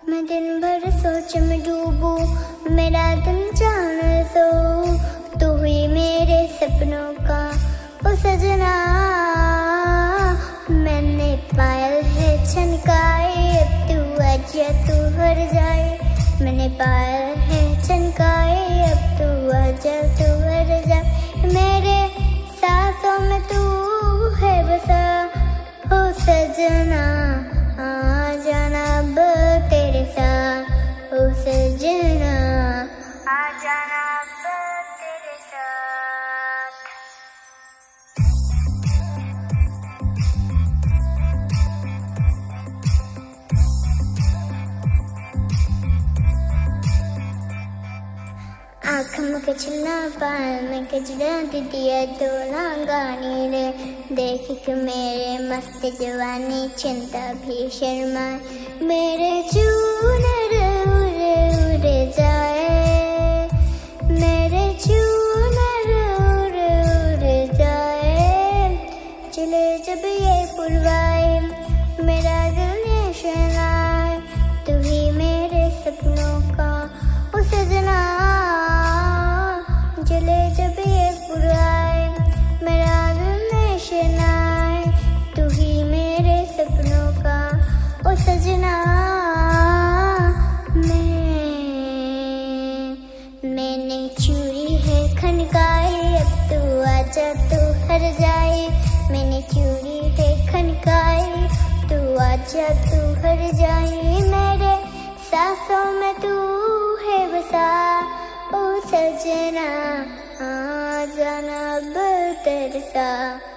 मैं दिन भर सोच में डूबूं, मेरा दिल जाने सो, तू हुई मेरे सपनों का ओ सजना। मैंने पायल है छनकाए, अब तू आजा तू हर जाए। मैंने पायल है छनकाए, अब तू आजा तू हर जाए। मेरे सांसों में तू है बसा ओ सजना, आ जाना अब तेरे साथ ओ सजना, आ जाना अब तेरे साथ। आँख में कचना पाल में कचरा दिया तोला गानी रे, देख के मेरे मस्त जवानी चिंता भी शर्माए। मेरे चूनर उड़े उड़े जाए, मेरे चूनर उड़े उड़े जाए। चले जब ये पुरवाए, मेरा दिल ये शहनाए। तू ही मेरे सपनों का ओ सजना, चले जब ये पुरवाए, मेरा दिल ये शहनाए। तू ही मेरे सपनों का ओ सजना। मैंने चूड़ी है खनकाई, अब तू आजा तू हर जाए। मैंने चूड़ी है खनकाई, तू आजा तू हर जाए। मेरे सांसों में तू है बसा ओ सजना, आ जाना अब तेरे साथ।